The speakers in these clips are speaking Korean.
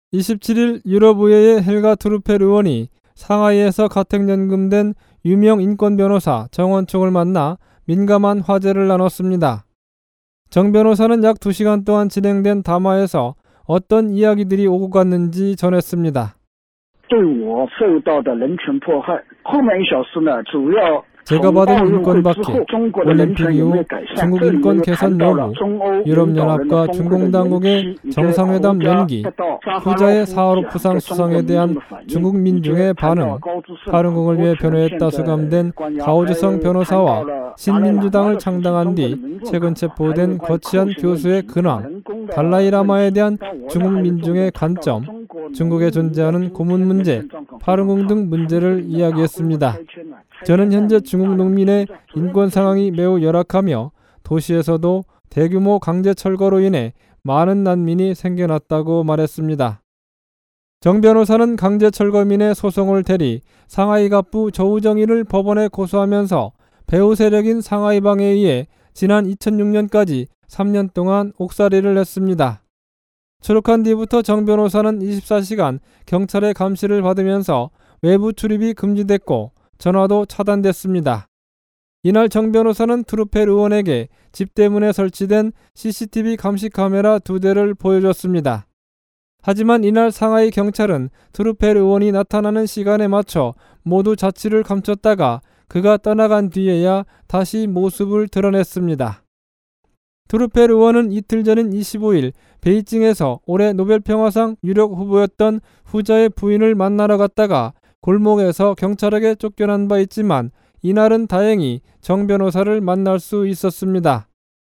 27일 유럽의회의 헬가 트루펠 의원이 상하이에서 가택연금된 유명 인권 변호사 정원총을 만나 민감한 화제를 나눴습니다. 정 변호사는 약 2시간 동안 진행된 담화에서 어떤 이야기들이 오고 갔는지 전했습니다. 제가 받은 인권 박해, 올림픽 이후 중국 인권 개선 여부, 유럽연합과 중공당국의 정상회담 연기, 후자의 사하로프 상 수상에 대한 중국 민중의 반응, 파룬궁을 위해 변호했다 수감된 가오주성 변호사와 신민주당을 창당한 뒤 최근 체포된 거치한 교수의 근황, 달라이라마에 대한 중국 민중의 관점, 중국에 존재하는 고문 문제, 파룬궁 등 문제를 이야기했습니다. 저는 현재 중국 농민의 인권 상황이 매우 열악하며 도시에서도 대규모 강제 철거로 인해 많은 난민이 생겨났다고 말했습니다. 정 변호사는 강제 철거민의 소송을 대리 상하이 갑부 조우정일을 법원에 고소하면서 배후 세력인 상하이방에 의해 지난 2006년까지 3년 동안 옥살이를 했습니다. 출獄한 뒤부터 정 변호사는 24시간 경찰의 감시를 받으면서 외부 출입이 금지됐고 전화도 차단됐습니다. 이날 정 변호사는 트루펠 의원에게 집대문에 설치된 CCTV 감시 카메라 2대를 보여줬습니다. 하지만 이날 상하이 경찰은 트루펠 의원이 나타나는 시간에 맞춰 모두 자취를 감췄다가 그가 떠나간 뒤에야 다시 모습을 드러냈습니다. 트루펠 의원은 이틀 전인 25일 베이징에서 올해 노벨평화상 유력 후보였던 후자의 부인을 만나러 갔다가 골목에서 경찰에게 쫓겨난 바 있지만 이날은 다행히 정 변호사를 만날 수 있었습니다.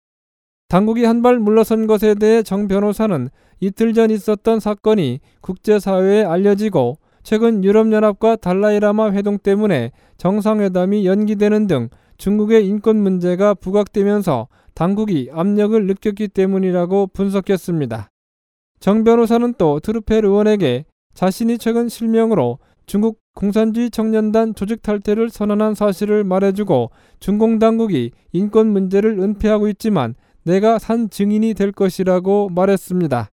당국이 한 발 물러선 것에 대해 정 변호사는 이틀 전 있었던 사건이 국제사회에 알려지고 최근 유럽연합과 달라이라마 회동 때문에 정상회담이 연기되는 등 중국의 인권 문제가 부각되면서 당국이 압력을 느꼈기 때문이라고 분석했습니다. 정 변호사는 또 트루펠 의원에게 자신이 최근 실명으로 중국 공산주의 청년단 조직 탈퇴를 선언한 사실을 말해주고 중공당국이 인권 문제를 은폐하고 있지만 내가 산 증인이 될 것이라고 말했습니다.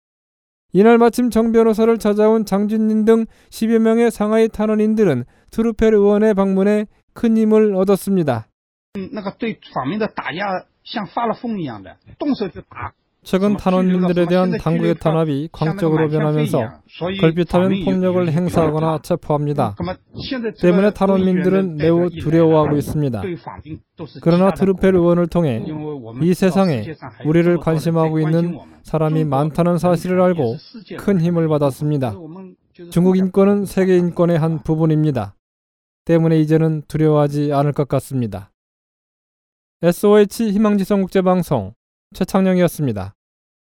이날 마침 정 변호사를 찾아온 장준린 등 10여 명의 상하이 탄원인들은 트루펠 의원의 방문에 큰 힘을 얻었습니다. 최근 탄원인들에 대한 당국의 탄압이 광적으로 변하면서 걸핏하면 폭력을 행사하거나 체포합니다. 때문에 탄원민들은 매우 두려워하고 있습니다. 그러나 트루펠 의원을 통해 이 세상에 우리를 관심하고 있는 사람이 많다는 사실을 알고 큰 힘을 받았습니다. 중국 인권은 세계 인권의 한 부분입니다. 때문에 이제는 두려워하지 않을 것 같습니다. SOH 희망지성 국제방송 최창령이었습니다.